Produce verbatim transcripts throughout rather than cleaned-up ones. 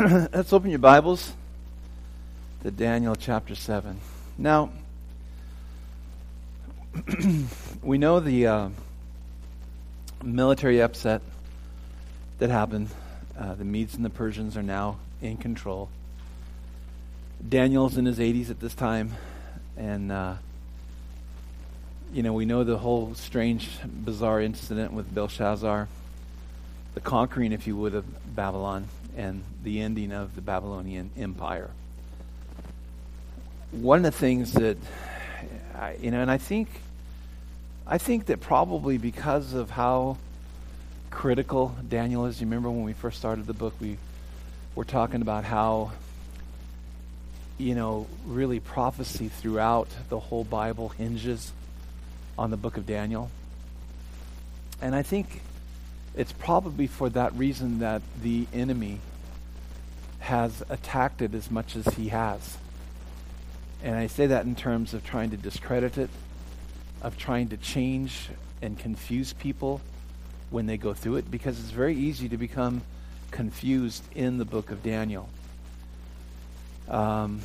Let's open your Bibles to Daniel chapter seven. Now, we know the uh, military upset that happened. Uh, the Medes and the Persians are now in control. Daniel's in his eighties at this time, and uh, you know, we know the whole strange, bizarre incident with Belshazzar, the conquering, if you would, of Babylon, and the ending of the Babylonian Empire. One of the things that, I, you know, and I think, I think that probably because of how critical Daniel is. You remember when we first started the book, we were talking about how, you know, really prophecy throughout the whole Bible hinges on the book of Daniel. And I think it's probably for that reason that the enemy has attacked it as much as he has. And I say that in terms of trying to discredit it, of trying to change and confuse people when they go through it, because it's very easy to become confused in the book of Daniel. Um,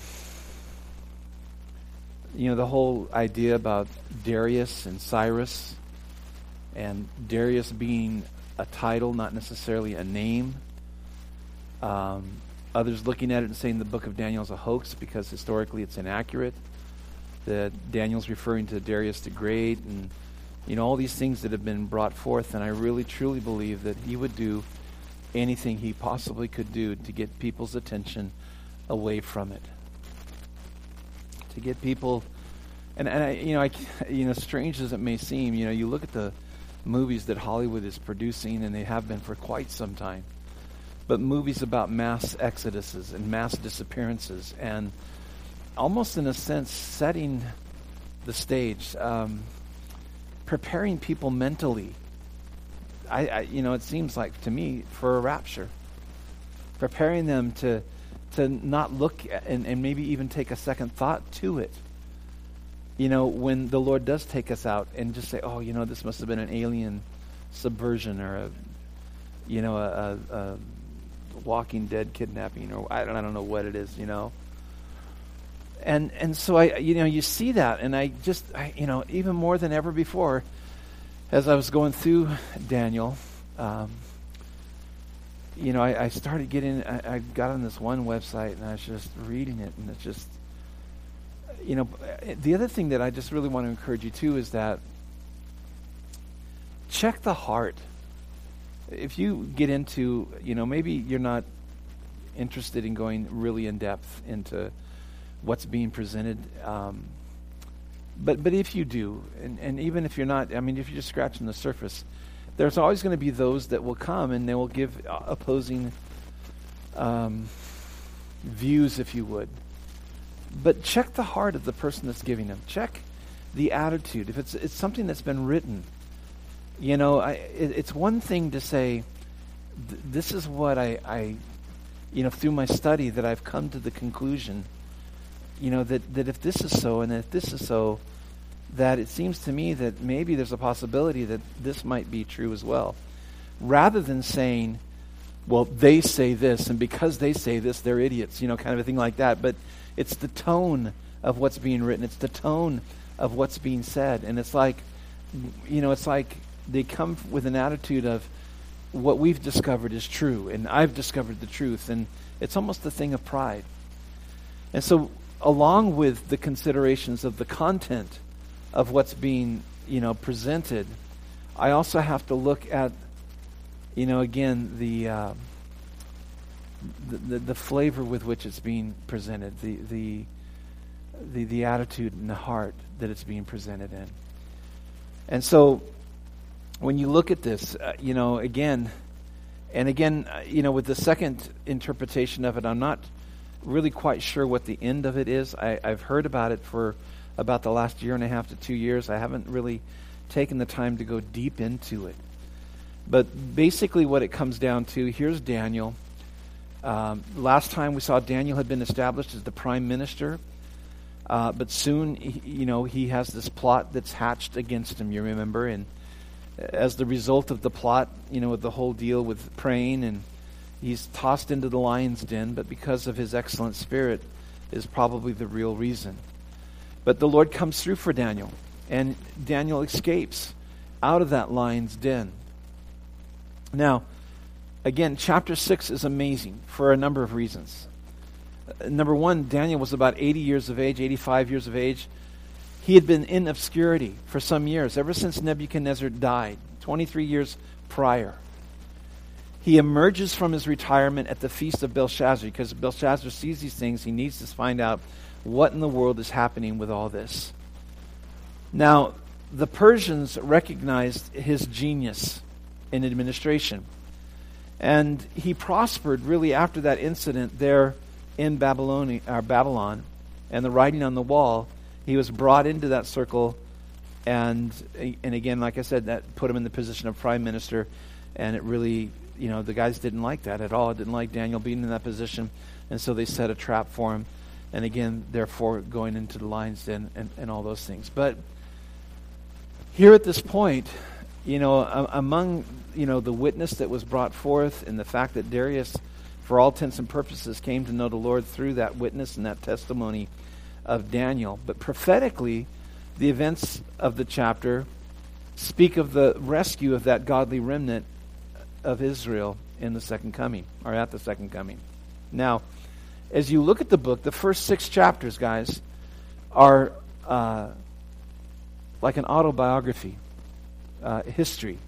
you know, the whole idea about Darius and Cyrus, and Darius being a title, not necessarily a name. Um, others looking at it and saying the book of Daniel is a hoax because historically it's inaccurate. That Daniel's referring to Darius the Great, and you know, all these things that have been brought forth. And I really truly believe that he would do anything he possibly could do to get people's attention away from it. To get people, and, and I, you know, I, you know, strange as it may seem, you know, you look at the movies that Hollywood is producing, and they have been for quite some time, but movies about mass exoduses and mass disappearances, and almost in a sense setting the stage, um, preparing people mentally. I, I, you know, it seems like to me for a rapture, preparing them to to not look at, and, and maybe even take a second thought to it. You know, when the Lord does take us out, and just say, oh, you know, this must have been an alien subversion, or a, you know, a, a, a Walking Dead kidnapping, or I don't, I don't know what it is, you know. And and so I, you know, you see that, and I just, I, you know, even more than ever before, as I was going through Daniel, um, you know, I, I started getting, I, I got on this one website, and I was just reading it, and it's just, you know, the other thing that I just really want to encourage you to is that check the heart. If you get into, you know, maybe you're not interested in going really in depth into what's being presented, um, but but if you do, and, and even if you're not, I mean, if you're just scratching the surface, there's always going to be those that will come and they will give opposing um, views, if you would. But check the heart of the person that's giving them. Check the attitude. If it's it's something that's been written, you know, I, it, it's one thing to say, th- this is what I, I, you know, through my study that I've come to the conclusion, you know, that, that if this is so and if this is so, that it seems to me that maybe there's a possibility that this might be true as well. Rather than saying, well, they say this, and because they say this, they're idiots, you know, kind of a thing like that. But it's the tone of what's being written. It's the tone of what's being said. And it's like, you know, it's like they come with an attitude of what we've discovered is true, and I've discovered the truth. And it's almost a thing of pride. And so along with the considerations of the content of what's being, you know, presented, I also have to look at, you know, again, the, uh, the, the the flavor with which it's being presented, the the the the attitude and the heart that it's being presented in. And so, when you look at this, uh, you know, again, and again, uh, you know, with the second interpretation of it, I'm not really quite sure what the end of it is. I, I've heard about it for about the last year and a half to two years. I haven't really taken the time to go deep into it. But basically what it comes down to, here's Daniel. Um, last time we saw Daniel had been established as the prime minister. Uh, but soon, he, you know, he has this plot that's hatched against him, you remember. And as the result of the plot, you know, with the whole deal with praying and He's tossed into the lion's den, but because of his excellent spirit is probably the real reason. But the Lord comes through for Daniel, and Daniel escapes out of that lion's den. Now, again, chapter six is amazing for a number of reasons. Uh, number one, Daniel was about eighty years of age, eighty-five years of age. He had been in obscurity for some years, ever since Nebuchadnezzar died, twenty-three years prior. He emerges from his retirement at the feast of Belshazzar, because Belshazzar sees these things. He needs to find out what in the world is happening with all this. Now, the Persians recognized his genius in administration. And he prospered really after that incident there in Babylon, uh, Babylon and the writing on the wall. He was brought into that circle, and and again, like I said, that put him in the position of prime minister, and it really, you know, the guys didn't like that at all. Didn't like Daniel being in that position, and so they set a trap for him, and again, therefore, going into the lion's den and, and all those things. But here at this point, you know, a- among, you know, the witness that was brought forth and the fact that Darius, for all intents and purposes, came to know the Lord through that witness and that testimony of Daniel. But prophetically, the events of the chapter speak of the rescue of that godly remnant of Israel in the second coming, or at the second coming. Now, as you look at the book, the first six chapters, guys, are uh, like an autobiography, uh, history.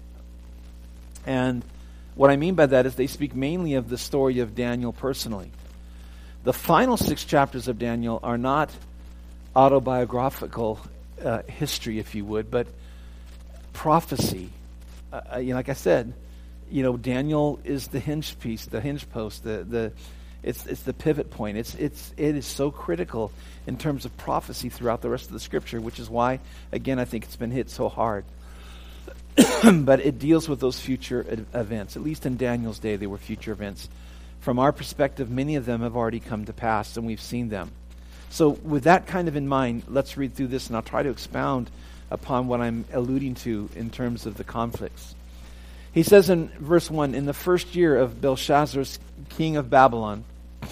And what I mean by that is they speak mainly of the story of Daniel personally. The final six chapters of Daniel are not autobiographical uh, history, if you would, but prophecy. Uh, you know, like I said, you know, Daniel is the hinge piece, the hinge post, the the it's it's the pivot point. It's it's it is so critical in terms of prophecy throughout the rest of the Scripture, which is why, again, I think it's been hit so hard. But it deals with those future ed- events. At least in Daniel's day, they were future events. From our perspective, many of them have already come to pass, and we've seen them. So with that kind of in mind, let's read through this, and I'll try to expound upon what I'm alluding to in terms of the conflicts. He says in verse one, in the first year of Belshazzar, king of Babylon,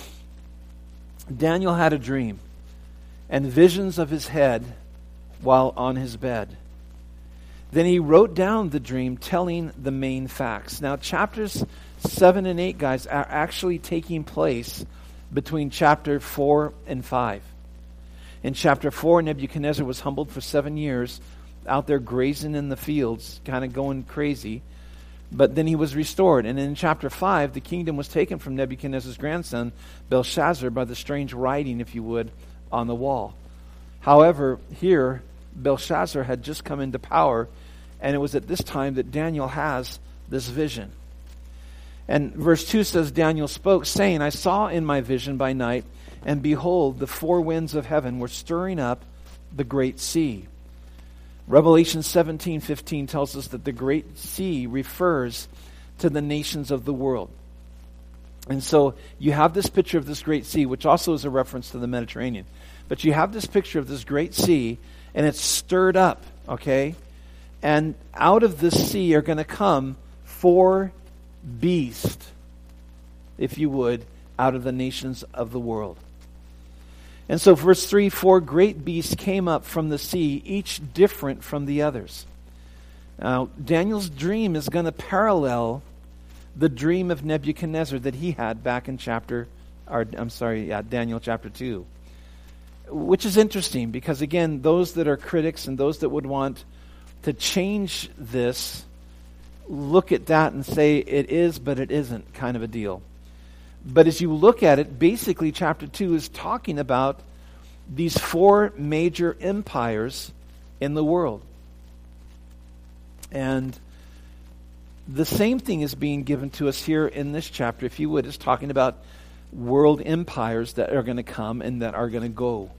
Daniel had a dream and visions of his head while on his bed. Then he wrote down the dream, telling the main facts. Now, chapters seven and eight, guys, are actually taking place between chapter four and five. In chapter four, Nebuchadnezzar was humbled for seven years, out there grazing in the fields, kind of going crazy. But then he was restored. And in chapter five, the kingdom was taken from Nebuchadnezzar's grandson, Belshazzar, by the strange writing, if you would, on the wall. However, here, Belshazzar had just come into power, and it was at this time that Daniel has this vision. And verse two says, Daniel spoke, saying, I saw in my vision by night, and behold, the four winds of heaven were stirring up the great sea. Revelation seventeen fifteen tells us that the great sea refers to the nations of the world. And so you have this picture of this great sea, which also is a reference to the Mediterranean. But you have this picture of this great sea, and it's stirred up, okay? And out of this sea are going to come four beasts, if you would, out of the nations of the world. And so verse three, four great beasts came up from the sea, each different from the others. Now, Daniel's dream is going to parallel the dream of Nebuchadnezzar that he had back in chapter, or I'm sorry, yeah, Daniel chapter two. Which is interesting because, again, those that are critics and those that would want to change this look at that and say it is, but it isn't kind of a deal. But as you look at it, basically chapter two is talking about these four major empires in the world. And the same thing is being given to us here in this chapter, if you would. It's talking about world empires that are going to come and that are going to go.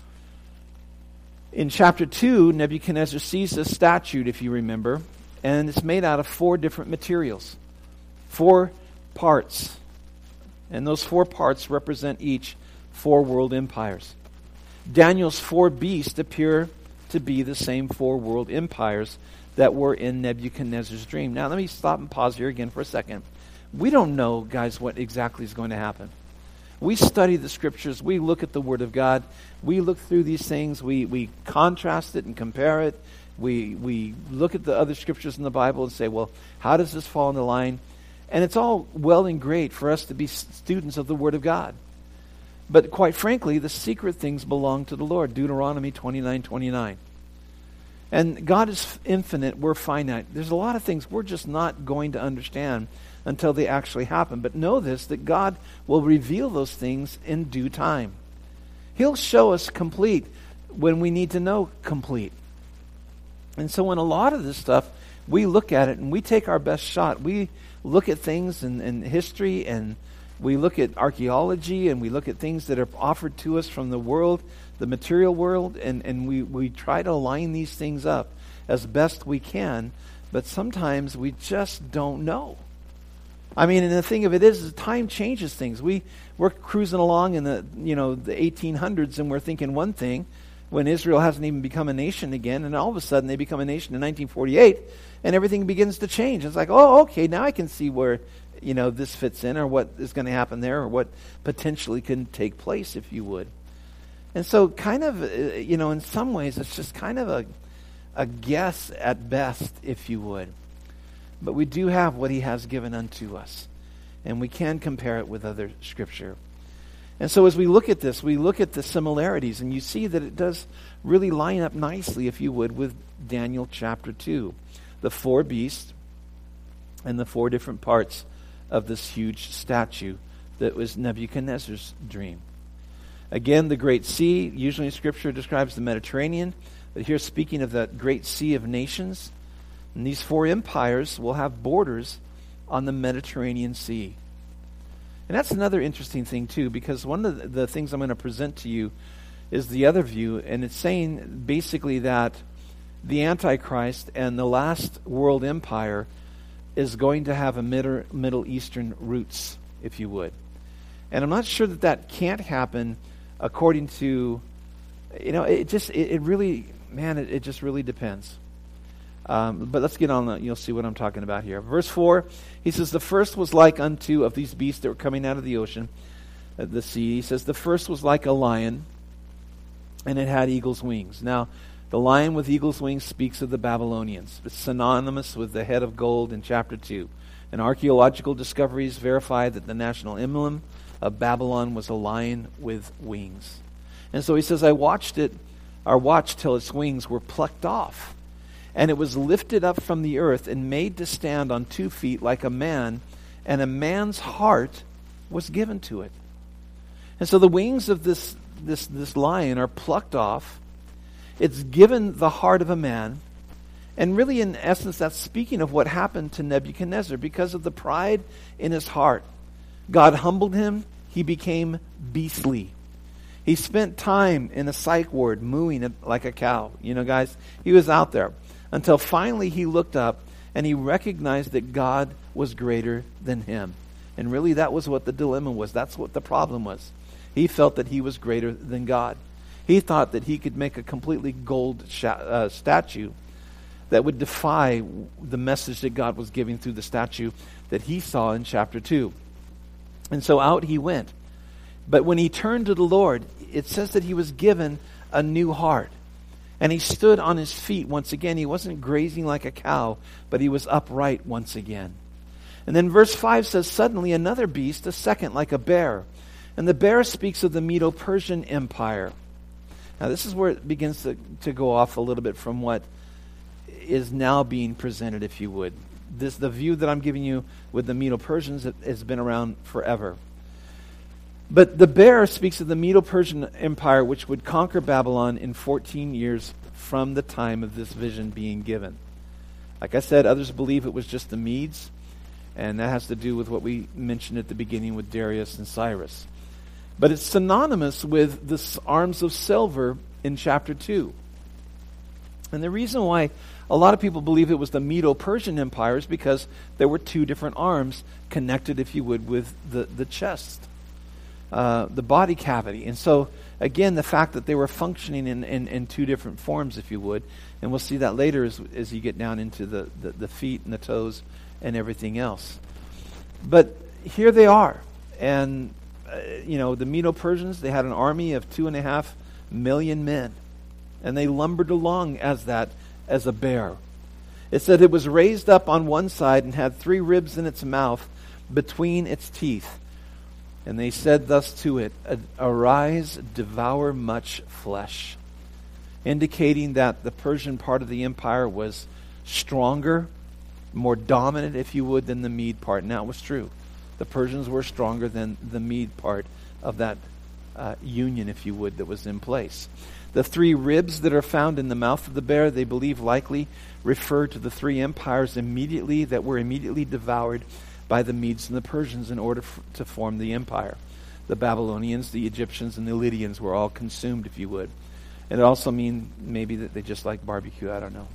In chapter two, Nebuchadnezzar sees this statue, if you remember, and it's made out of four different materials, four parts. And those four parts represent each four world empires. Daniel's four beasts appear to be the same four world empires that were in Nebuchadnezzar's dream. Now, let me stop and pause here again for a second. We don't know, guys, what exactly is going to happen. We study the Scriptures. We look at the Word of God. We look through these things. We we contrast it and compare it. We we look at the other Scriptures in the Bible and say, well, how does this fall into line? And it's all well and great for us to be students of the Word of God. But quite frankly, the secret things belong to the Lord. Deuteronomy twenty-nine twenty-nine. And God is infinite. We're finite. There's a lot of things we're just not going to understand until they actually happen. But know this, that God will reveal those things in due time. He'll show us complete when we need to know complete. And so in a lot of this stuff, we look at it and we take our best shot. We look at things in, in history, and we look at archaeology, and we look at things that are offered to us from the world, the material world, and, and we, we try to line these things up as best we can, but sometimes we just don't know. I mean, and the thing of it is, is time changes things. We, we're cruising along in the, you know, the eighteen hundreds, and we're thinking one thing when Israel hasn't even become a nation again, and all of a sudden they become a nation in nineteen forty-eight, and everything begins to change. It's like, oh, okay, now I can see where, you know, this fits in, or what is going to happen there, or what potentially can take place, if you would. And so kind of, uh, you know, in some ways, it's just kind of a, a guess at best, if you would. But we do have what he has given unto us, and we can compare it with other Scripture. And so as we look at this, we look at the similarities, and you see that it does really line up nicely, if you would, with Daniel chapter two. The four beasts and the four different parts of this huge statue that was Nebuchadnezzar's dream. Again, the great sea, usually in Scripture describes the Mediterranean, but here speaking of that great sea of nations, and these four empires will have borders on the Mediterranean Sea. And that's another interesting thing too, because one of the, the things I'm going to present to you is the other view, and it's saying basically that the Antichrist and the last world empire is going to have a Middle, Middle Eastern roots, if you would. And I'm not sure that that can't happen according to, you know, it just, it, it really, man, it, it just really depends. Um, but let's get on, the, you'll see what I'm talking about here. Verse four, he says, the first was like unto, of these beasts that were coming out of the ocean, uh, the sea, he says, the first was like a lion, and it had eagle's wings. Now, the lion with eagle's wings speaks of the Babylonians. It's synonymous with the head of gold in chapter two. And archaeological discoveries verify that the national emblem of Babylon was a lion with wings. And so he says, I watched it, or watched till its wings were plucked off. And it was lifted up from the earth and made to stand on two feet like a man, and a man's heart was given to it. And so the wings of this, this, this lion are plucked off. It's given the heart of a man. And really, in essence, that's speaking of what happened to Nebuchadnezzar. Because of the pride in his heart, God humbled him. He became beastly. He spent time in a psych ward mooing like a cow. You know, guys, he was out there. Until finally he looked up and he recognized that God was greater than him. And really that was what the dilemma was. That's what the problem was. He felt that he was greater than God. He thought that he could make a completely gold sh- uh, statue that would defy the message that God was giving through the statue that he saw in chapter two. And so out he went. But when he turned to the Lord, it says that he was given a new heart. And he stood on his feet once again. He wasn't grazing like a cow, but he was upright once again. And then verse five says, suddenly another beast, a second like a bear. And the bear speaks of the Medo-Persian Empire. Now this is where it begins to, to go off a little bit from what is now being presented, if you would. This, the view that I'm giving you with the Medo-Persians has been around forever. But the bear speaks of the Medo-Persian Empire, which would conquer Babylon in fourteen years from the time of this vision being given. Like I said, others believe it was just the Medes, and that has to do with what we mentioned at the beginning with Darius and Cyrus. But it's synonymous with the arms of silver in chapter two. And the reason why a lot of people believe it was the Medo-Persian Empire is because there were two different arms connected, if you would, with the, the chest. Uh, the body cavity. And so, again, the fact that they were functioning in, in, in two different forms, if you would, and we'll see that later as, as you get down into the, the, the feet and the toes and everything else. But here they are. And, uh, you know, the Medo-Persians, they had an army of two and a half million men. And they lumbered along as that, as a bear. It said it was raised up on one side and had three ribs in its mouth between its teeth. And they said thus to it, "Arise, devour much flesh," indicating that the Persian part of the empire was stronger, more dominant, if you would, than the Mede part. And that was true. The Persians were stronger than the Mede part of that uh, union, if you would, that was in place. The three ribs that are found in the mouth of the bear, they believe likely refer to the three empires immediately that were immediately devoured by the Medes and the Persians in order f- to form the empire. The Babylonians, the Egyptians, and the Lydians were all consumed, if you would. And it also means maybe that they just like barbecue. I don't know.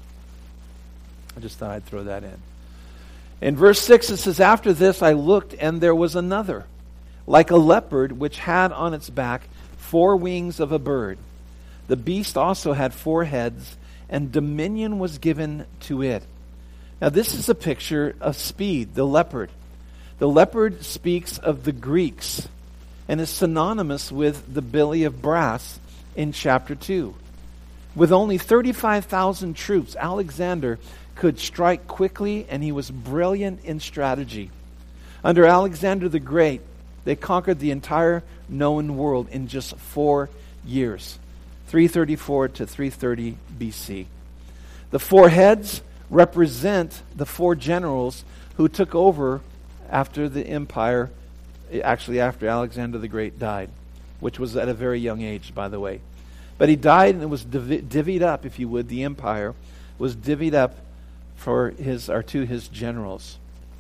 I just thought I'd throw that in. In verse six, it says, "After this I looked, and there was another, like a leopard, which had on its back four wings of a bird. The beast also had four heads, and dominion was given to it." Now this is a picture of speed, the leopard. The leopard speaks of the Greeks and is synonymous with the belly of brass in chapter two. With only thirty-five thousand troops, Alexander could strike quickly, and he was brilliant in strategy. Under Alexander the Great, they conquered the entire known world in just four years, three thirty-four to three thirty B C. The four heads represent the four generals who took over after the empire, actually after Alexander the Great died, which was at a very young age, by the way. But he died, and it was div- divvied up, if you would, the empire was divvied up for his or to his generals.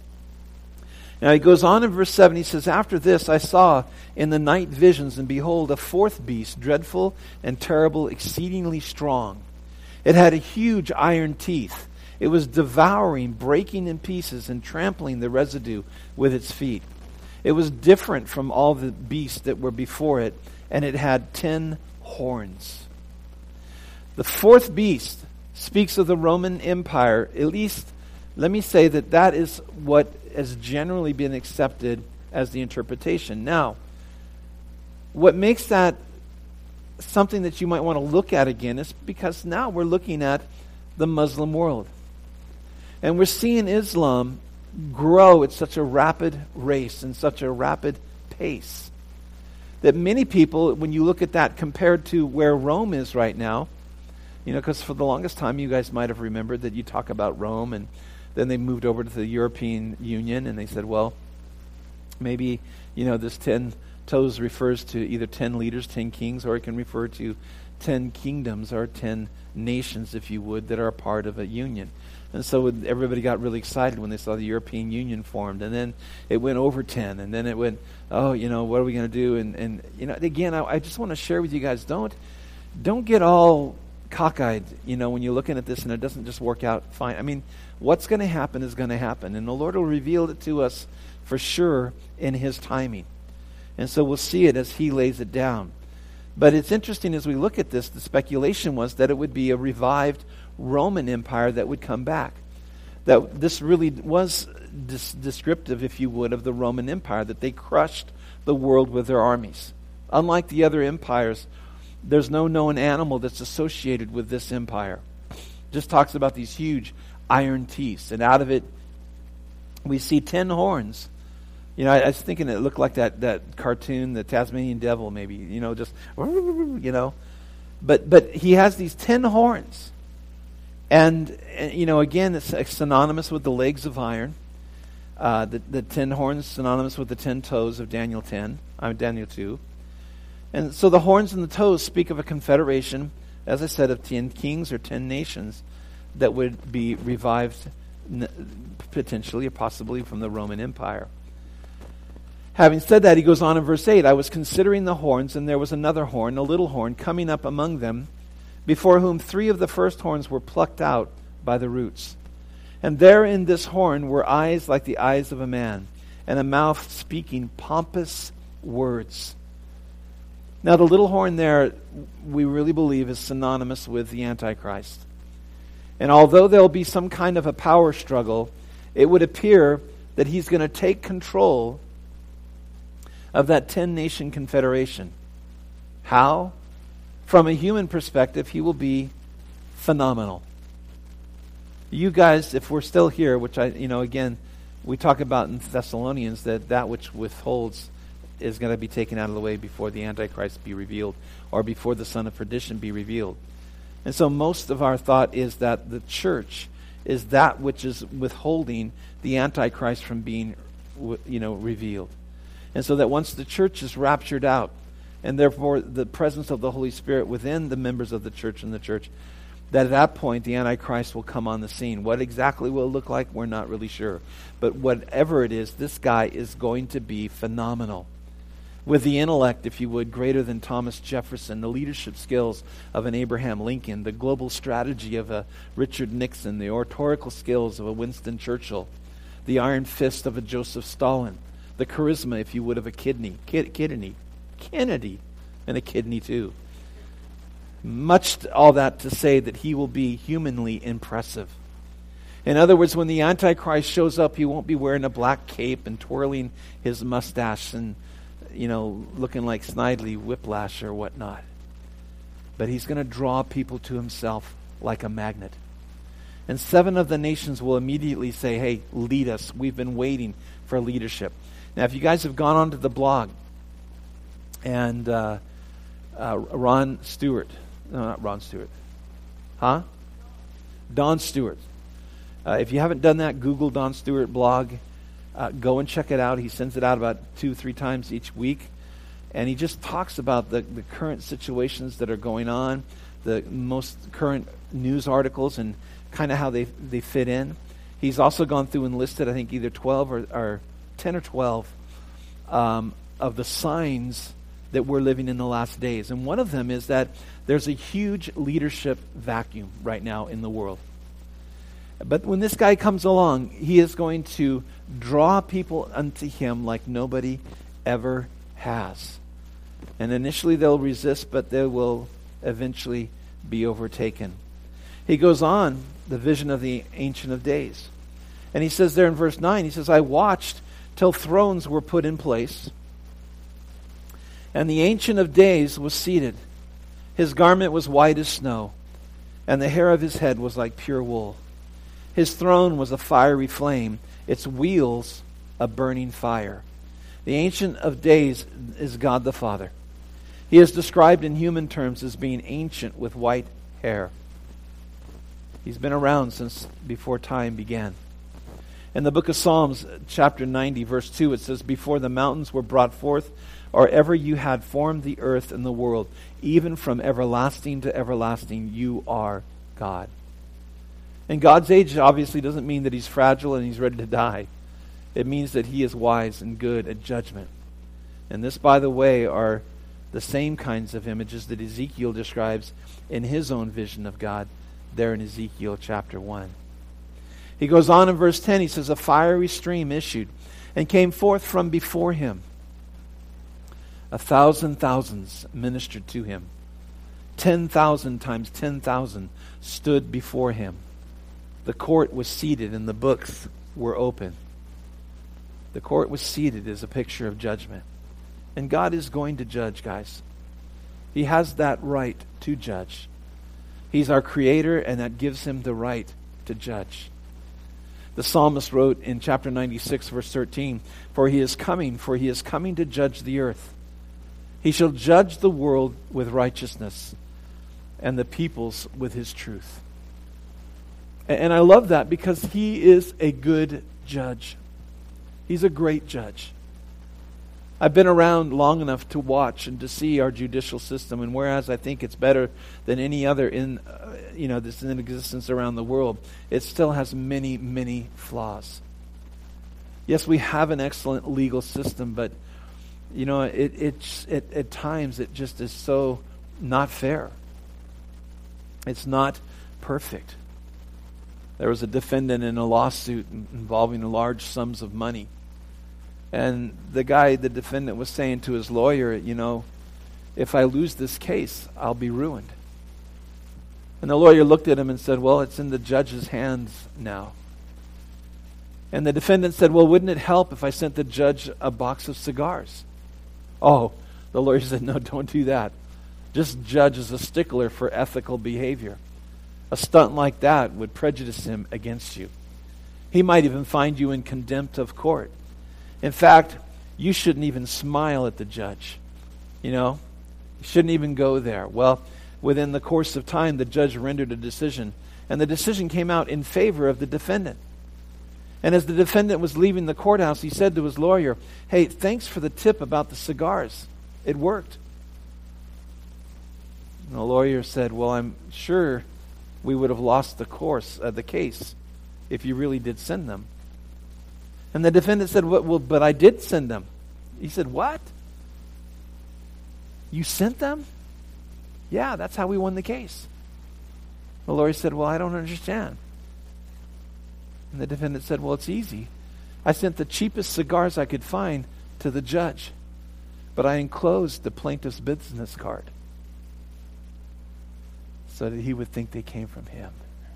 Now he goes on in verse seven, he says, "After this I saw in the night visions, and behold, a fourth beast, dreadful and terrible, exceedingly strong. It had huge iron teeth. It was devouring, breaking in pieces, and trampling the residue with its feet. It was different from all the beasts that were before it, and it had ten horns." The fourth beast speaks of the Roman Empire. At least, let me say that that is what has generally been accepted as the interpretation. Now, what makes that something that you might want to look at again is because now we're looking at the Muslim world. And we're seeing Islam grow at such a rapid race and such a rapid pace that many people, when you look at that compared to where Rome is right now, you know, because for the longest time you guys might have remembered that you talk about Rome, and then they moved over to the European Union, and they said, well, maybe, you know, this ten toes refers to either ten leaders, ten kings, or it can refer to ten kingdoms or ten nations, if you would, that are a part of a union. And so everybody got really excited when they saw the European Union formed. And then it went over ten. And then it went, oh, you know, what are we going to do? And, and you know, again, I, I just want to share with you guys, don't don't get all cockeyed, you know, when you're looking at this and it doesn't just work out fine. I mean, what's going to happen is going to happen. And the Lord will reveal it to us for sure in His timing. And so we'll see it as He lays it down. But it's interesting as we look at this, the speculation was that it would be a revived Roman Empire that would come back. That this really was dis- descriptive, if you would, of the Roman Empire, that they crushed the world with their armies. Unlike the other empires, there's no known animal that's associated with this empire. It just talks about these huge iron teeth, and out of it we see ten horns. You know, I, I was thinking it looked like that, that cartoon, the Tasmanian Devil, maybe, you know, just, you know. But but he has these ten horns. And, and you know, again, it's synonymous with the legs of iron. Uh, the, the ten horns synonymous with the ten toes of Daniel ten, uh, Daniel two. And so the horns and the toes speak of a confederation, as I said, of ten kings or ten nations that would be revived potentially or possibly from the Roman Empire. Having said that, he goes on in verse eight, "I was considering the horns, and there was another horn, a little horn, coming up among them, before whom three of the first horns were plucked out by the roots. And there in this horn were eyes like the eyes of a man, and a mouth speaking pompous words." Now the little horn there, we really believe, is synonymous with the Antichrist. And although there'll be some kind of a power struggle, it would appear that he's going to take control of that ten-nation confederation. How? From a human perspective, he will be phenomenal. You guys, if we're still here, which I, you know, again, we talk about in Thessalonians that that which withholds is going to be taken out of the way before the Antichrist be revealed, or before the son of perdition be revealed. And so most of our thought is that the church is that which is withholding the Antichrist from being, you know, revealed. And so that once the church is raptured out, and therefore the presence of the Holy Spirit within the members of the church and the church, that at that point the Antichrist will come on the scene. What exactly will it look like, we're not really sure. But whatever it is, this guy is going to be phenomenal. With the intellect, if you would, greater than Thomas Jefferson, the leadership skills of an Abraham Lincoln, the global strategy of a Richard Nixon, the oratorical skills of a Winston Churchill, the iron fist of a Joseph Stalin, the charisma, if you would, of a kidney, kid, kidney, Kennedy, and a kidney too. Much all that to say that he will be humanly impressive. In other words, when the Antichrist shows up, he won't be wearing a black cape and twirling his mustache and, you know, looking like Snidely Whiplash or whatnot. But he's going to draw people to himself like a magnet. And seven of the nations will immediately say, hey, lead us. We've been waiting for leadership. Now, if you guys have gone onto the blog, and uh, uh, Ron Stewart, no, not Ron Stewart, huh? Don Stewart. Uh, if you haven't done that, Google Don Stewart blog. Uh, go and check it out. He sends it out about two, three times each week. And he just talks about the, the current situations that are going on, the most current news articles, and kind of how they they fit in. He's also gone through and listed, I think, either twelve or, or ten or twelve um, of the signs that we're living in the last days. And one of them is that there's a huge leadership vacuum right now in the world. But when this guy comes along, he is going to draw people unto him like nobody ever has. And initially they'll resist, but they will eventually be overtaken. He goes on, the vision of the Ancient of Days. And he says there in verse nine, he says, I watched till thrones were put in place, and the Ancient of Days was seated. His garment was white as snow, and the hair of his head was like pure wool. His throne was a fiery flame, its wheels a burning fire. The Ancient of Days is God the Father. He is described in human terms as being ancient with white hair. He's been around since before time began. In the book of Psalms, chapter ninety, verse two, it says, before the mountains were brought forth, or ever you had formed the earth and the world, even from everlasting to everlasting, you are God. And God's age obviously doesn't mean that he's fragile and he's ready to die. It means that he is wise and good at judgment. And this, by the way, are the same kinds of images that Ezekiel describes in his own vision of God there in Ezekiel chapter one. He goes on in verse ten, he says, a fiery stream issued and came forth from before him. A thousand thousands ministered to him. Ten thousand times ten thousand stood before him. The court was seated and the books were open. The court was seated as a picture of judgment. And God is going to judge, guys. He has that right to judge. He's our creator, and that gives him the right to judge. The psalmist wrote in chapter ninety-six, verse thirteen, for he is coming, for he is coming to judge the earth. He shall judge the world with righteousness and the peoples with his truth. And I love that because he is a good judge. He's a great judge. I've been around long enough to watch and to see our judicial system, and whereas I think it's better than any other in, uh, you know, that's in existence around the world, it still has many, many flaws. Yes, we have an excellent legal system, but you know, it, it, it at times it just is so not fair. It's not perfect. There was a defendant in a lawsuit involving large sums of money. And the guy, the defendant, was saying to his lawyer, you know, if I lose this case, I'll be ruined. And the lawyer looked at him and said, well, it's in the judge's hands now. And the defendant said, well, wouldn't it help if I sent the judge a box of cigars? Oh, the lawyer said, no, don't do that. Just judge is a stickler for ethical behavior. A stunt like that would prejudice him against you. He might even find you in contempt of court. In fact, you shouldn't even smile at the judge. You know, you shouldn't even go there. Well, within the course of time, the judge rendered a decision, and the decision came out in favor of the defendant. And as the defendant was leaving the courthouse, he said to his lawyer, hey, thanks for the tip about the cigars. It worked. And the lawyer said, well, I'm sure we would have lost the course, uh, the case, if you really did send them. And the defendant said, well, well, but I did send them. He said, what? You sent them? Yeah, that's how we won the case. The lawyer said, well, I don't understand. And the defendant said, well, it's easy. I sent the cheapest cigars I could find to the judge, but I enclosed the plaintiff's business card so that he would think they came from him.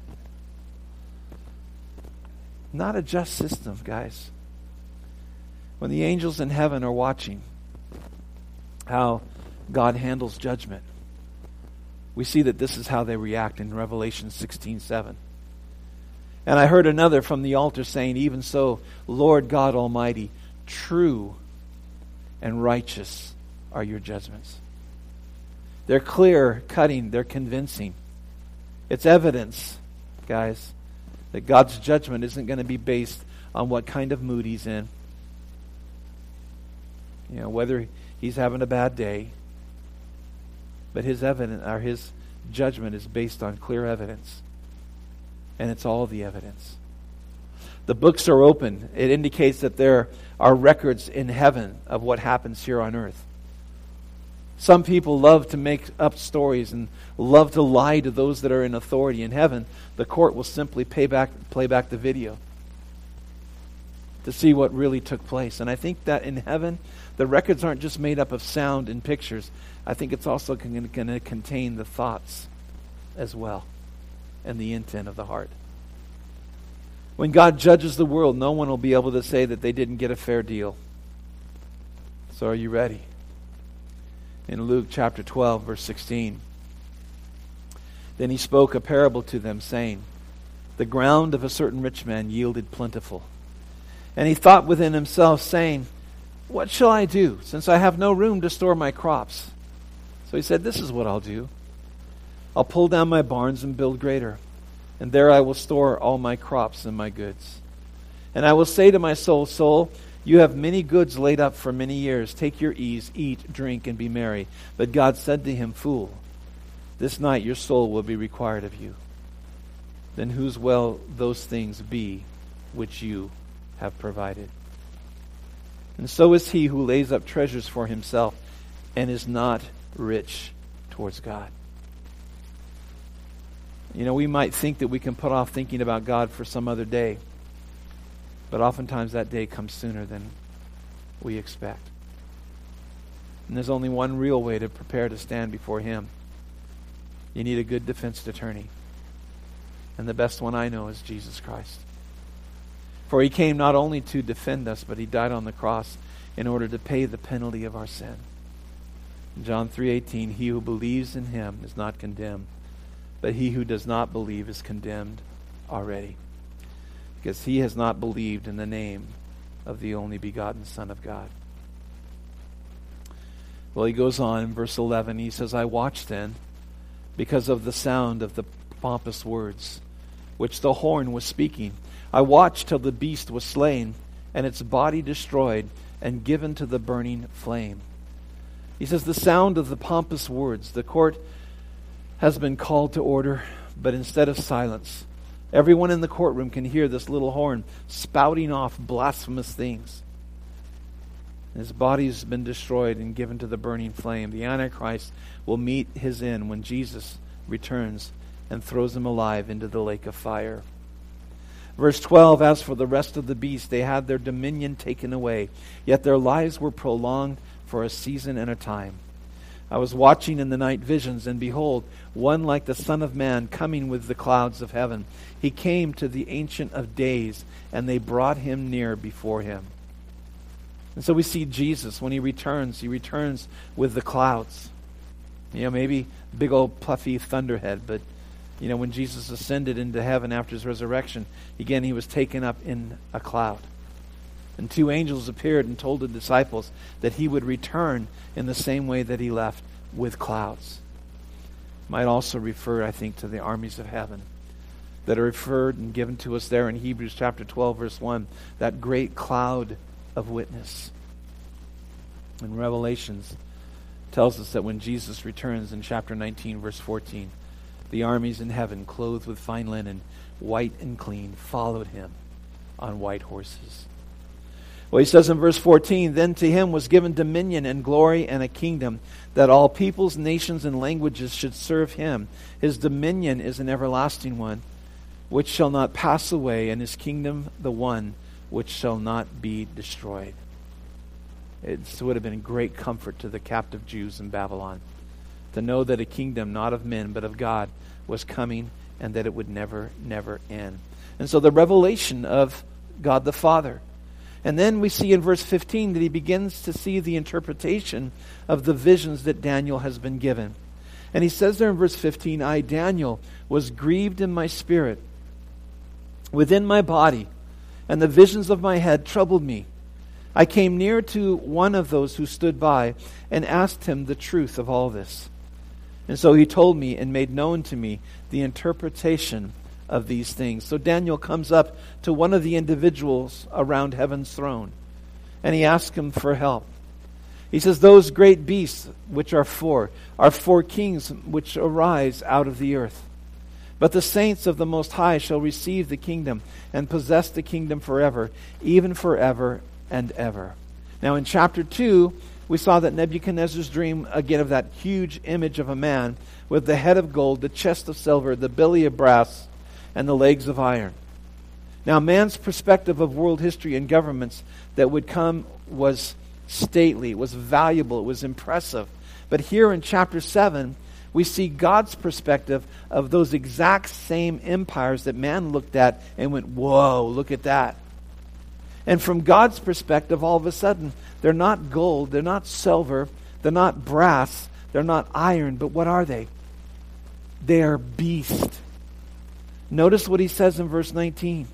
Not a just system, guys. When the angels in heaven are watching how God handles judgment, we see that this is how they react in Revelation sixteen seven. And I heard another from the altar saying, even so, Lord God Almighty, true and righteous are your judgments. They're clear, cutting, they're convincing. It's evidence, guys, that God's judgment isn't going to be based on what kind of mood he's in. You know, whether he's having a bad day. But his evidence, or his judgment is based on clear evidence. And it's all the evidence. The books are open. It indicates that there are records in heaven of what happens here on earth. Some people love to make up stories and love to lie to those that are in authority. In heaven, the court will simply pay back, play back the video to see what really took place. And I think that in heaven, the records aren't just made up of sound and pictures. I think it's also going to contain the thoughts as well and the intent of the heart. When God judges the world, no one will be able to say that they didn't get a fair deal. So are you ready? In Luke chapter twelve, verse sixteen, then he spoke a parable to them, saying, the ground of a certain rich man yielded plentiful. And he thought within himself, saying, what shall I do, since I have no room to store my crops? So he said, this is what I'll do. I'll pull down my barns and build greater, and there I will store all my crops and my goods. And I will say to my soul, soul, you have many goods laid up for many years. Take your ease, eat, drink, and be merry. But God said to him, fool, this night your soul will be required of you. Then whose will those things be which you have provided? And so is he who lays up treasures for himself and is not rich towards God. You know, we might think that we can put off thinking about God for some other day, but oftentimes that day comes sooner than we expect. And there's only one real way to prepare to stand before him. You need a good defense attorney. And the best one I know is Jesus Christ. For he came not only to defend us, but he died on the cross in order to pay the penalty of our sin. In John three eighteen, he who believes in him is not condemned, but he who does not believe is condemned already, because he has not believed in the name of the only begotten Son of God. Well, he goes on in verse eleven. He says, I watched then, because of the sound of the pompous words, which the horn was speaking. I watched till the beast was slain, and its body destroyed, and given to the burning flame. He says, the sound of the pompous words. The court has been called to order, but instead of silence, everyone in the courtroom can hear this little horn spouting off blasphemous things. His body has been destroyed and given to the burning flame. The Antichrist will meet his end when Jesus returns and throws him alive into the lake of fire. Verse twelve, as for the rest of the beasts, they had their dominion taken away, yet their lives were prolonged for a season and a time. I was watching in the night visions, and behold, one like the Son of Man coming with the clouds of heaven. He came to the Ancient of Days, and they brought him near before him. And so we see Jesus, when he returns, he returns with the clouds. You know, maybe big old puffy thunderhead, but, you know, when Jesus ascended into heaven after his resurrection, again, he was taken up in a cloud. And two angels appeared and told the disciples that he would return in the same way that he left, with clouds. Might also refer, I think, to the armies of heaven that are referred and given to us there in Hebrews chapter twelve, verse one, that great cloud of witness. And Revelations tells us that when Jesus returns in chapter nineteen, verse fourteen, the armies in heaven, clothed with fine linen, white and clean, followed him on white horses. Well, he says in verse fourteen, then to him was given dominion and glory and a kingdom, that all peoples, nations, and languages should serve him. His dominion is an everlasting one, which shall not pass away, and his kingdom the one which shall not be destroyed. It would have been great comfort to the captive Jews in Babylon to know that a kingdom not of men but of God was coming, and that it would never, never end. And so the revelation of God the Father. And then we see in verse fifteen that he begins to see the interpretation of the visions that Daniel has been given. And he says there in verse fifteen, I, Daniel, was grieved in my spirit within my body, and the visions of my head troubled me. I came near to one of those who stood by and asked him the truth of all this. And so he told me and made known to me the interpretation of these things. So Daniel comes up to one of the individuals around heaven's throne, and he asks him for help. He says, those great beasts, which are four, are four kings which arise out of the earth. But the saints of the Most High shall receive the kingdom and possess the kingdom forever, even forever and ever. Now in chapter two, we saw that Nebuchadnezzar's dream, again, of that huge image of a man with the head of gold, the chest of silver, the belly of brass, and the legs of iron. Now man's perspective of world history and governments that would come was stately, it was valuable, it was impressive. But here in chapter seven, we see God's perspective of those exact same empires that man looked at and went, whoa, look at that. And from God's perspective, all of a sudden, they're not gold, they're not silver, they're not brass, they're not iron, but what are they? They are beasts. Notice what he says in verse nineteen.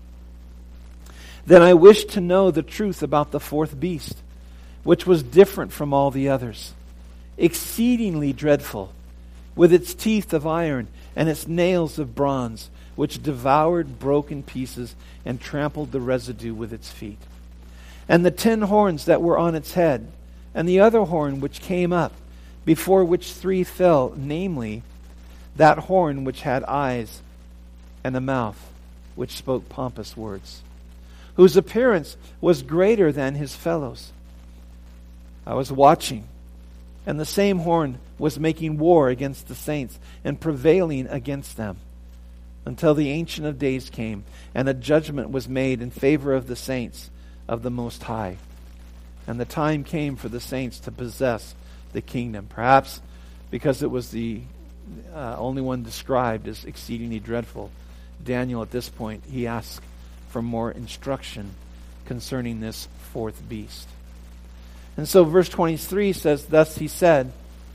Then I wished to know the truth about the fourth beast, which was different from all the others, exceedingly dreadful, with its teeth of iron and its nails of bronze, which devoured, broke in pieces, and trampled the residue with its feet. And the ten horns that were on its head, and the other horn which came up, before which three fell, namely, that horn which had eyes and a mouth which spoke pompous words, whose appearance was greater than his fellows. I was watching, and the same horn was making war against the saints and prevailing against them, until the Ancient of Days came, and a judgment was made in favor of the saints of the Most High. And the time came for the saints to possess the kingdom. Perhaps because it was the uh, only one described as exceedingly dreadful, Daniel at this point, he asks for more instruction concerning this fourth beast. And so verse twenty-three says, thus he said,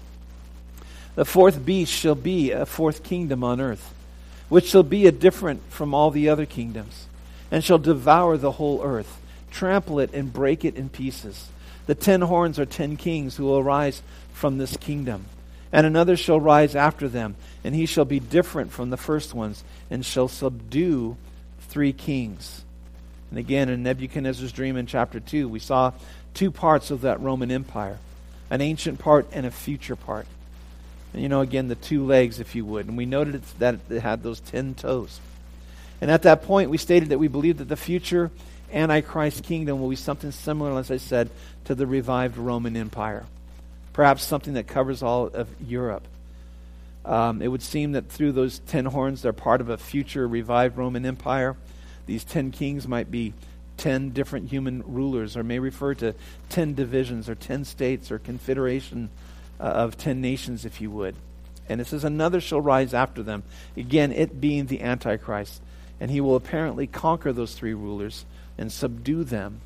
the fourth beast shall be a fourth kingdom on earth, which shall be a different from all the other kingdoms, and shall devour the whole earth, trample it and break it in pieces. The ten horns are ten kings who will arise from this kingdom, and another shall rise after them, and he shall be different from the first ones, and shall subdue three kings. And again, in Nebuchadnezzar's dream in chapter two, we saw two parts of that Roman Empire, an ancient part and a future part. And you know, again, the two legs, if you would. And we noted that it had those ten toes. And at that point, we stated that we believe that the future Antichrist kingdom will be something similar, as I said, to the revived Roman Empire. Perhaps something that covers all of Europe. Um, it would seem that through those ten horns, they're part of a future revived Roman Empire. These ten kings might be ten different human rulers, or may refer to ten divisions, or ten states, or confederation uh, of ten nations, if you would. And it says, another shall rise after them. Again, it being the Antichrist. And he will apparently conquer those three rulers and subdue them.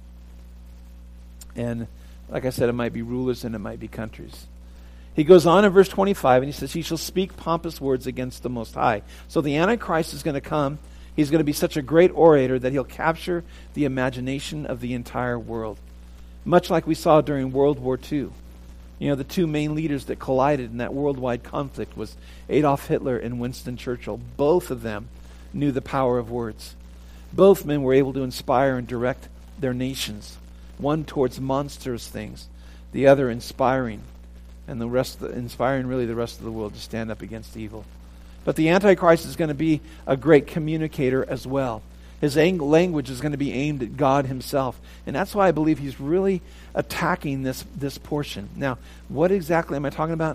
And like I said, it might be rulers and it might be countries. He goes on in verse twenty-five and he says, he shall speak pompous words against the Most High. So the Antichrist is going to come. He's going to be such a great orator that he'll capture the imagination of the entire world. Much like we saw during World War Two. You know, the two main leaders that collided in that worldwide conflict was Adolf Hitler and Winston Churchill. Both of them knew the power of words. Both men were able to inspire and direct their nations. One towards monstrous things, the other inspiring, and the rest, of the, inspiring really the rest of the world to stand up against evil. But the Antichrist is going to be a great communicator as well. His ang- language is going to be aimed at God himself. And that's why I believe he's really attacking this, this portion. Now, what exactly am I talking about?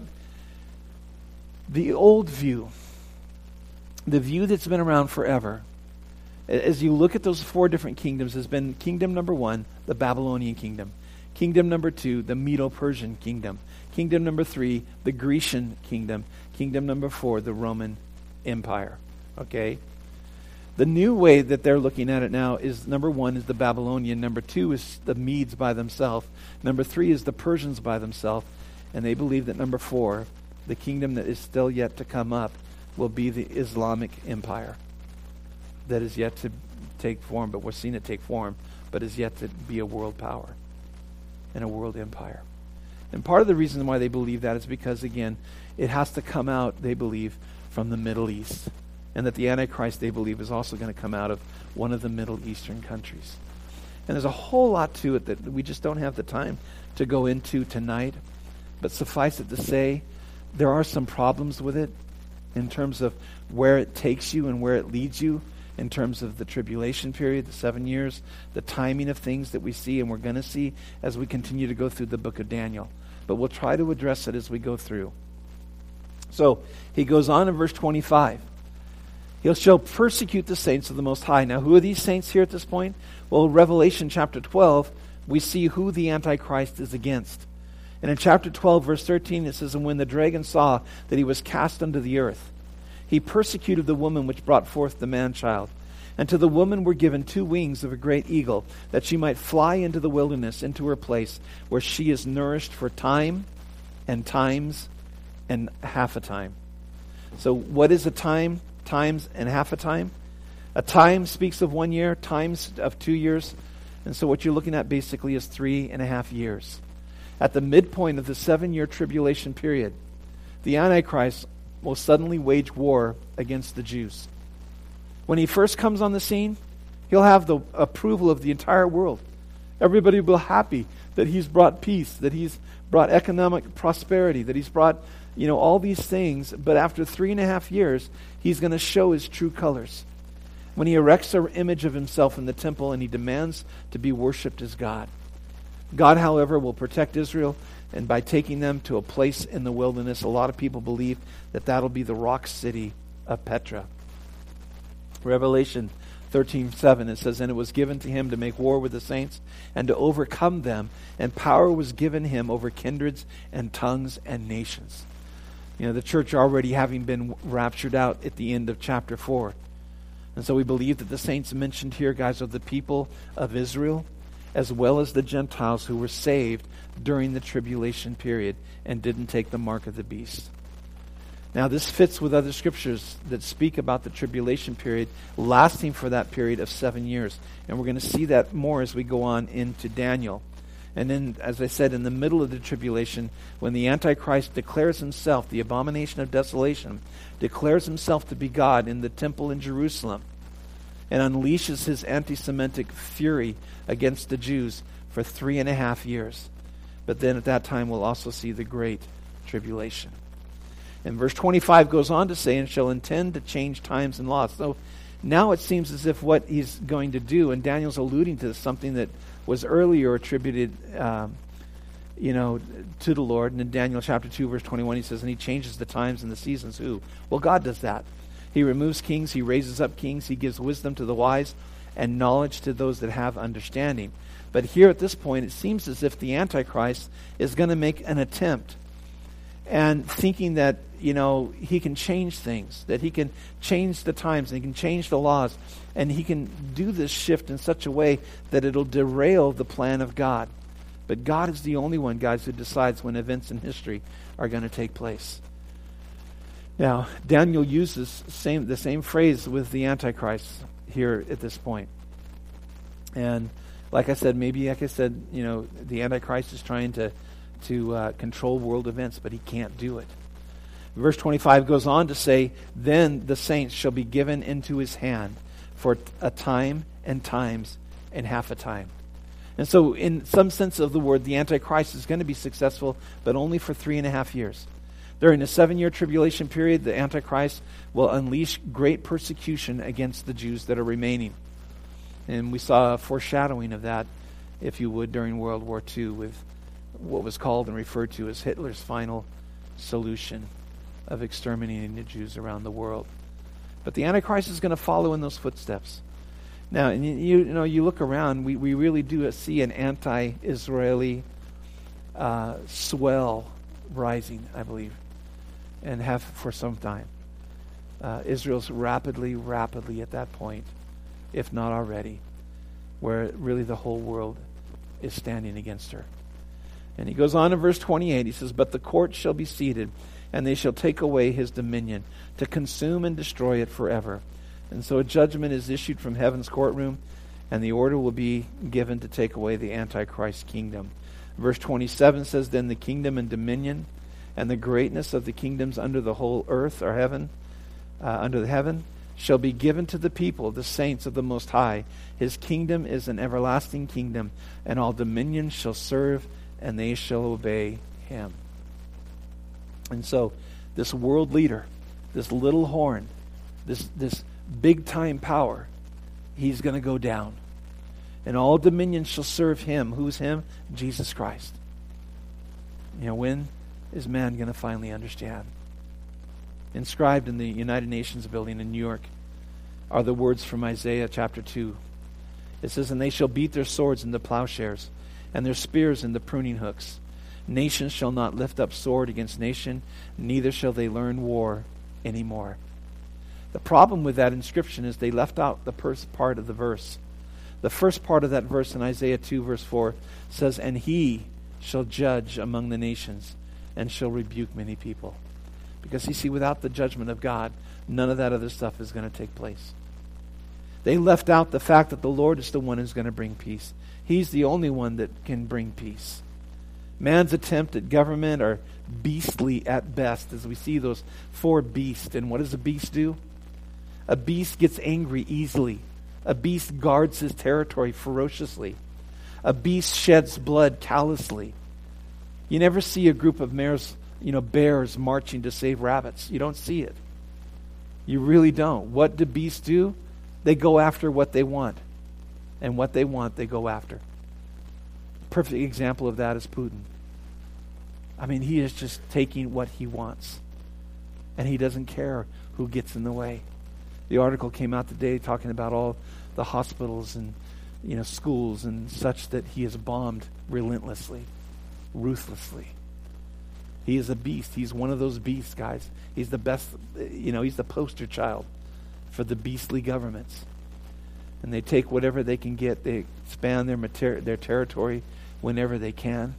The old view. The view that's been around forever. As you look at those four different kingdoms, has been kingdom number one, the Babylonian kingdom. Kingdom number two, the Medo-Persian kingdom. Kingdom number three, the Grecian kingdom. Kingdom number four, the Roman Empire. Okay? The new way that they're looking at it now is, number one is the Babylonian. Number two is the Medes by themselves. Number three is the Persians by themselves. And they believe that number four, the kingdom that is still yet to come up, will be the Islamic Empire. That is yet to take form, but we're seeing it take form, but is yet to be a world power and a world empire. And part of the reason why they believe that is because, again, it has to come out, they believe, from the Middle East. And that the Antichrist, they believe, is also going to come out of one of the Middle Eastern countries. And there's a whole lot to it that we just don't have the time to go into tonight. But suffice it to say, there are some problems with it in terms of where it takes you and where it leads you, in terms of the tribulation period, the seven years, the timing of things that we see and we're going to see as we continue to go through the book of Daniel. But we'll try to address it as we go through. So he goes on in verse twenty-five. He shall persecute the saints of the Most High. Now, who are these saints here at this point? Well, Revelation chapter twelve, we see who the Antichrist is against. And in chapter twelve, verse thirteen, it says, and when the dragon saw that he was cast unto the earth, he persecuted the woman which brought forth the man-child. And to the woman were given two wings of a great eagle, that she might fly into the wilderness, into her place, where she is nourished for time and times and half a time. So what is a time, times, and half a time? A time speaks of one year, times of two years. And so what you're looking at basically is three and a half years. At the midpoint of the seven-year tribulation period, the Antichrist will suddenly wage war against the Jews. When he first comes on the scene, he'll have the approval of the entire world. Everybody will be happy that he's brought peace, that he's brought economic prosperity, that he's brought, you know, all these things. But after three and a half years, he's going to show his true colors. When he erects an image of himself in the temple and he demands to be worshipped as God. God, however, will protect Israel, and by taking them to a place in the wilderness, a lot of people believe that that'll be the rock city of Petra. Revelation thirteen seven, it says, and it was given to him to make war with the saints and to overcome them, and power was given him over kindreds and tongues and nations. You know, the church already having been raptured out at the end of chapter four. And so we believe that the saints mentioned here, guys, are the people of Israel, as well as the Gentiles who were saved during the tribulation period and didn't take the mark of the beast. Now, this fits with other scriptures that speak about the tribulation period lasting for that period of seven years. And we're going to see that more as we go on into Daniel. And then, as I said, in the middle of the tribulation, when the Antichrist declares himself, the abomination of desolation, declares himself to be God in the temple in Jerusalem, and unleashes his anti-Semitic fury against the Jews for three and a half years. But then at that time we'll also see the great tribulation. And verse twenty-five goes on to say, and shall intend to change times and laws. So now it seems as if what he's going to do, and Daniel's alluding to something that was earlier attributed um, you know, to the Lord. And in Daniel chapter two, verse twenty-one, he says, and he changes the times and the seasons. Who? Well, God does that. He removes kings, he raises up kings, he gives wisdom to the wise and knowledge to those that have understanding. But here at this point, it seems as if the Antichrist is going to make an attempt and thinking that, you know, he can change things, that he can change the times, and he can change the laws, and he can do this shift in such a way that it'll derail the plan of God. But God is the only one, guys, who decides when events in history are going to take place. Now, Daniel uses same, the same phrase with the Antichrist here at this point. And like I said, maybe, like I said, you know, the Antichrist is trying to, to uh, control world events, but he can't do it. Verse twenty-five goes on to say, then the saints shall be given into his hand for a time and times and half a time. And so in some sense of the word, the Antichrist is going to be successful, but only for three and a half years. During the seven-year tribulation period, the Antichrist will unleash great persecution against the Jews that are remaining. And we saw a foreshadowing of that, if you would, during World War Two with what was called and referred to as Hitler's final solution of exterminating the Jews around the world. But the Antichrist is going to follow in those footsteps. Now, and you, you know, you look around, we, we really do see an anti-Israeli uh, swell rising, I believe, and have for some time. Uh, Israel's rapidly, rapidly at that point, if not already, where really the whole world is standing against her. And he goes on in verse twenty-eight, he says, but the court shall be seated, and they shall take away his dominion, to consume and destroy it forever. And so a judgment is issued from heaven's courtroom, and the order will be given to take away the Antichrist kingdom. Verse twenty-seven says, then the kingdom and dominion and the greatness of the kingdoms under the whole earth or heaven, uh, under the heaven, shall be given to the people, the saints of the Most High. His kingdom is an everlasting kingdom, and all dominions shall serve, and they shall obey him. And so, this world leader, this little horn, this this big-time power, he's going to go down. And all dominions shall serve him. Who's him? Jesus Christ. You know, when is man going to finally understand? Inscribed in the United Nations building in New York are the words from Isaiah chapter two. It says, and they shall beat their swords into plowshares, and their spears into pruning hooks. Nation shall not lift up sword against nation, neither shall they learn war anymore. The problem with that inscription is they left out the first part of the verse. The first part of that verse in Isaiah two verse four says, and he shall judge among the nations and shall rebuke many people. Because you see, without the judgment of God, none of that other stuff is going to take place. They left out the fact that the Lord is the one who's going to bring peace. He's the only one that can bring peace. Man's attempt at government are beastly at best, as we see those four beasts. And what does a beast do? A beast gets angry easily. A beast guards his territory ferociously. A beast sheds blood callously. You never see a group of mares, you know, bears marching to save rabbits. You don't see it. You really don't. What do beasts do? They go after what they want. And what they want, they go after. Perfect example of that is Putin. I mean, he is just taking what he wants. And he doesn't care who gets in the way. The article came out today talking about all the hospitals and, you know, schools and such that he has bombed relentlessly, ruthlessly. He is a beast. He's one of those beasts, guys. He's the best, you know, he's the poster child for the beastly governments. And they take whatever they can get. They expand their mater- their territory whenever they can.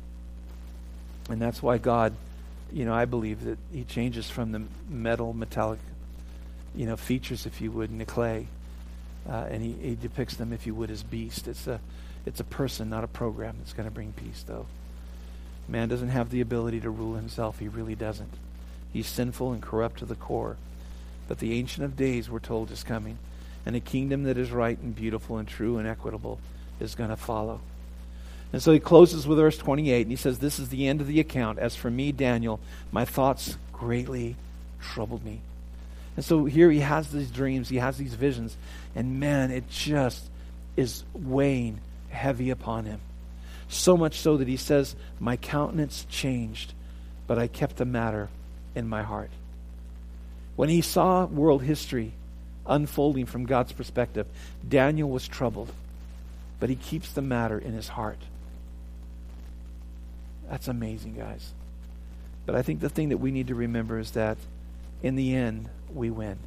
And that's why God, you know, I believe that he changes from the metal, metallic, you know, features, if you would, in the clay. Uh, and he, he depicts them, if you would, as beast. It's a, it's a person, not a program, that's going to bring peace, though. Man doesn't have the ability to rule himself. He really doesn't. He's sinful and corrupt to the core. But the Ancient of Days, we're told, is coming. And a kingdom that is right and beautiful and true and equitable is going to follow. And so he closes with verse twenty-eight, and he says, this is the end of the account. As for me, Daniel, my thoughts greatly troubled me. And so here he has these dreams, he has these visions, and man, it just is weighing heavy upon him. So much so that he says, my countenance changed, but I kept the matter in my heart. When he saw world history unfolding from God's perspective, Daniel was troubled, but he keeps the matter in his heart. That's amazing, guys. But I think the thing that we need to remember is that in the end, we win.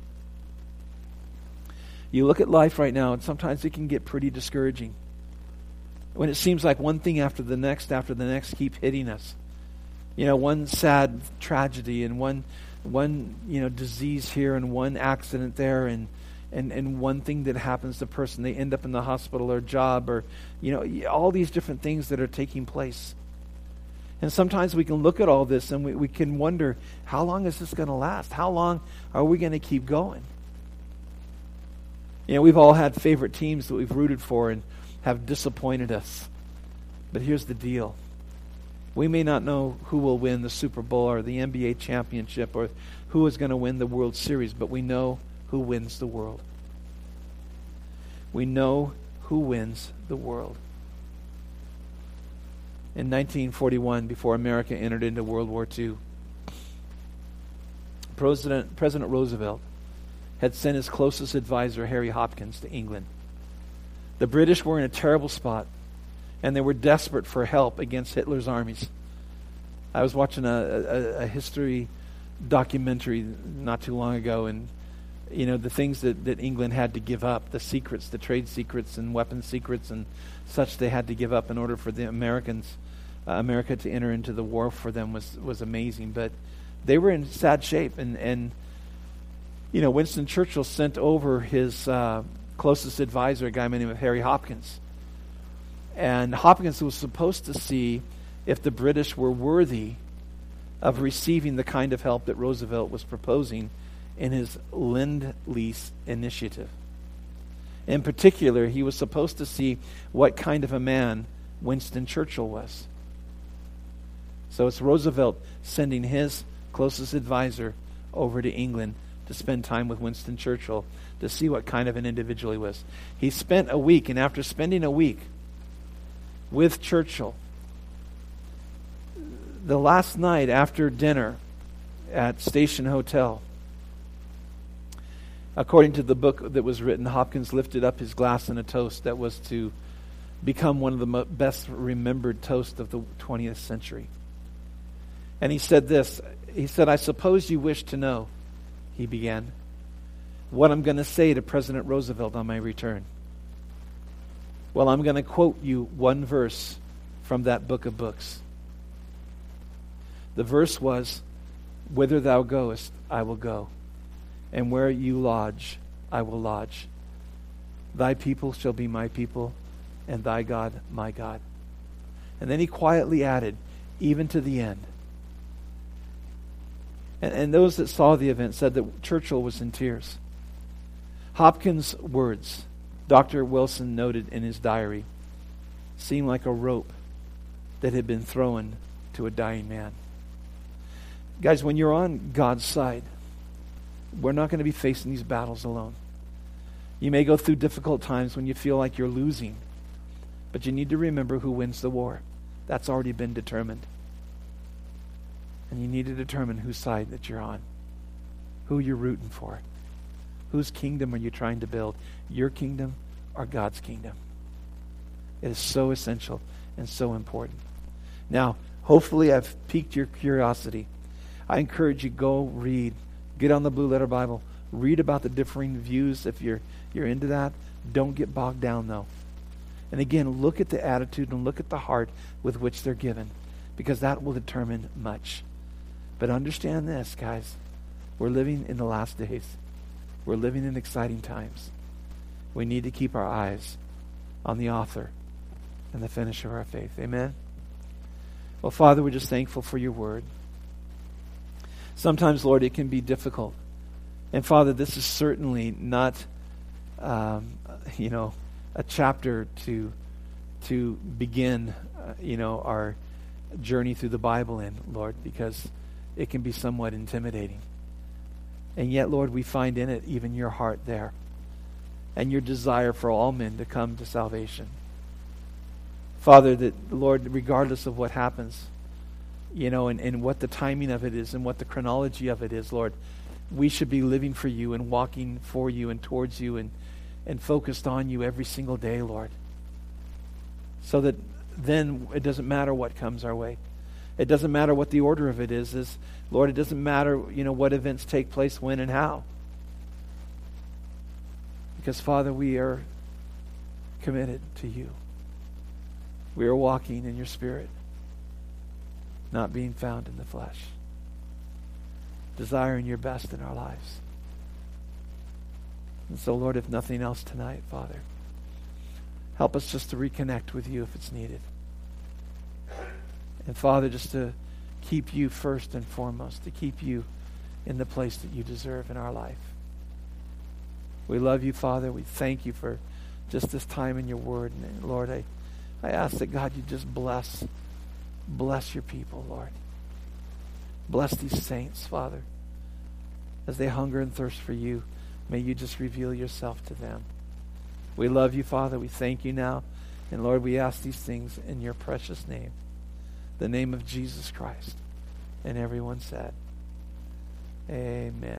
You look at life right now, and sometimes it can get pretty discouraging. When it seems like one thing after the next after the next keep hitting us. You know, one sad tragedy and one one, you know, disease here and one accident there and and, and one thing that happens to the person, they end up in the hospital or job or, you know, all these different things that are taking place. And sometimes we can look at all this and we, we can wonder, how long is this going to last? How long are we going to keep going? You know, we've all had favorite teams that we've rooted for and have disappointed us. But here's the deal. We may not know who will win the Super Bowl or the N B A championship or who is going to win the World Series, but we know who wins the world. We know who wins the world. In nineteen forty-one, before America entered into World War Two, President, President Roosevelt had sent his closest advisor, Harry Hopkins, to England. The British were in a terrible spot, and they were desperate for help against Hitler's armies. I was watching a, a, a history documentary not too long ago, and you know the things that, that England had to give up, the secrets, the trade secrets and weapons secrets and such they had to give up in order for the Americans, uh, America to enter into the war for them was, was amazing. But they were in sad shape, and, and you know Winston Churchill sent over his uh, closest advisor, a guy by the name of Harry Hopkins. And Hopkins was supposed to see if the British were worthy of receiving the kind of help that Roosevelt was proposing in his Lend-Lease initiative. In particular, he was supposed to see what kind of a man Winston Churchill was. So it's Roosevelt sending his closest advisor over to England to spend time with Winston Churchill to see what kind of an individual he was. He spent a week, and after spending a week with Churchill, the last night after dinner at Station Hotel, according to the book that was written, Hopkins lifted up his glass in a toast that was to become one of the mo- best remembered toasts of the twentieth century. And he said this, he said, "I suppose you wish to know," he began, "what I'm going to say to President Roosevelt on my return. Well, I'm going to quote you one verse from that book of books. The verse was, 'Whither thou goest, I will go, and where you lodge, I will lodge. Thy people shall be my people, and thy God my God.'" And then he quietly added, "even to the end." And, and those that saw the event said that Churchill was in tears. Hopkins' words, Doctor Wilson noted in his diary, seemed like a rope that had been thrown to a dying man. Guys, when you're on God's side, we're not going to be facing these battles alone. You may go through difficult times when you feel like you're losing, but you need to remember who wins the war. That's already been determined. And you need to determine whose side that you're on, who you're rooting for. Whose kingdom are you trying to build? Your kingdom or God's kingdom? It is so essential and so important. Now, hopefully I've piqued your curiosity. I encourage you, go read. Get on the Blue Letter Bible. Read about the differing views if you're you're into that. Don't get bogged down, though. And again, look at the attitude and look at the heart with which they're given, because that will determine much. But understand this, guys. We're living in the last days. We're living in exciting times. We need to keep our eyes on the author and the finisher of our faith. Amen? Well, Father, we're just thankful for your word. Sometimes, Lord, it can be difficult. And Father, this is certainly not, um, you know, a chapter to to begin, uh, you know, our journey through the Bible in, Lord, because it can be somewhat intimidating. And yet, Lord, we find in it even your heart there and your desire for all men to come to salvation. Father, that, Lord, regardless of what happens, you know, and, and what the timing of it is and what the chronology of it is, Lord, we should be living for you and walking for you and towards you and, and focused on you every single day, Lord. So that then it doesn't matter what comes our way. It doesn't matter what the order of it is. is Lord, it doesn't matter, you know, what events take place, when, and how. Because, Father, we are committed to you. We are walking in your Spirit, not being found in the flesh, desiring your best in our lives. And so, Lord, if nothing else tonight, Father, help us just to reconnect with you if it's needed. And, Father, just to keep you first and foremost, to keep you in the place that you deserve in our life. We love you, Father. We thank you for just this time in your word. And, Lord, I, I ask that, God, you just bless, bless your people, Lord. Bless these saints, Father, as they hunger and thirst for you. May you just reveal yourself to them. We love you, Father. We thank you now. And, Lord, we ask these things in your precious name, the name of Jesus Christ. And everyone said, amen.